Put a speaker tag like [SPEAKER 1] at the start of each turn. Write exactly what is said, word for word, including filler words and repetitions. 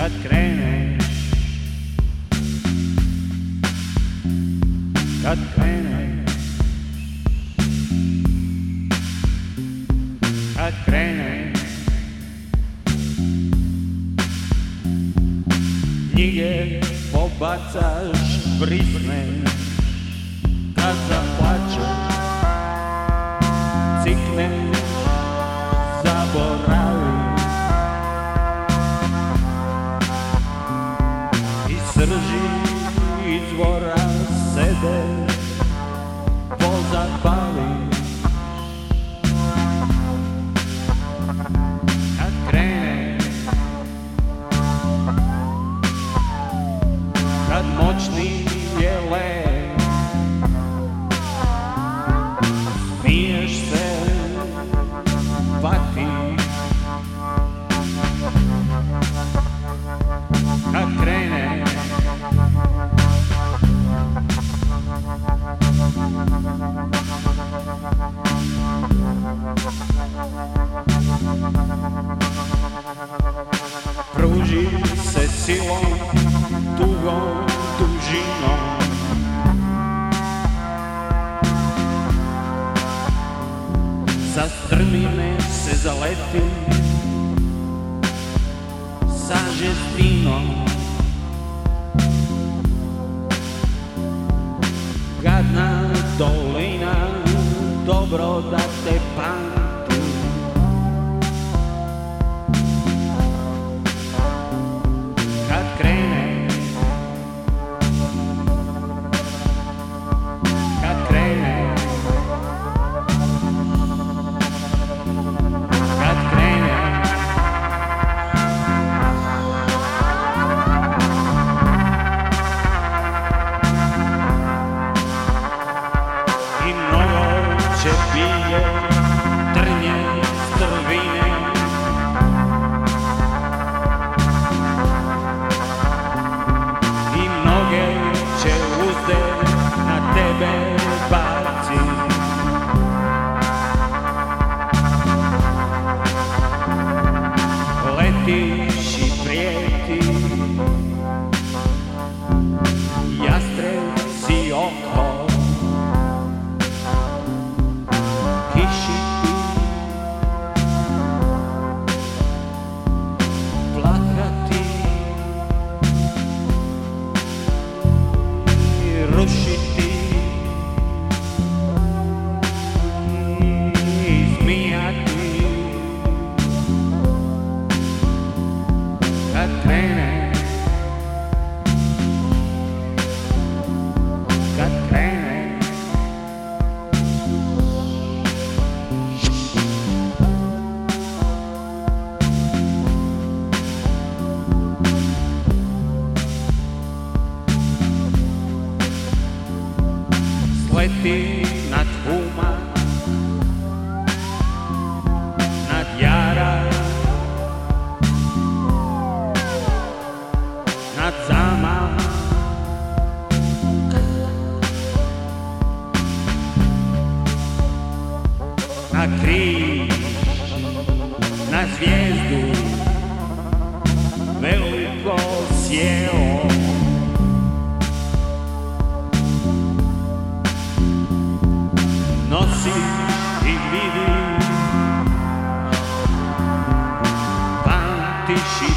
[SPEAKER 1] kad krene, kad krene, kad krene, knjige pobacaš, brisneš, kad zaplačeš, cikneš, zaboraviš i srži izvora sebe pozabališ. Kad krene, kad moćni je let, smiješ se, patiš. Kad krene, pruži se silom, dugom dužinom, sa strmine se zaleti, sa žestinom, gadna dolina, dobro da te pamti. Kad krene, kad krene, kad krene, i mnogo će pije trnje strvine, i mnoge će uzde na tebe baci. Letiš i prijeti, jastreb si oko, kiši ti, plakati, rušiti, izmijati. Kad krene, kad krene, sleti nad Huma, nad Jara, nad Zama, na križ, na zvijezdu, veliko sjelo. Nosiš i vidiš, pamtiš i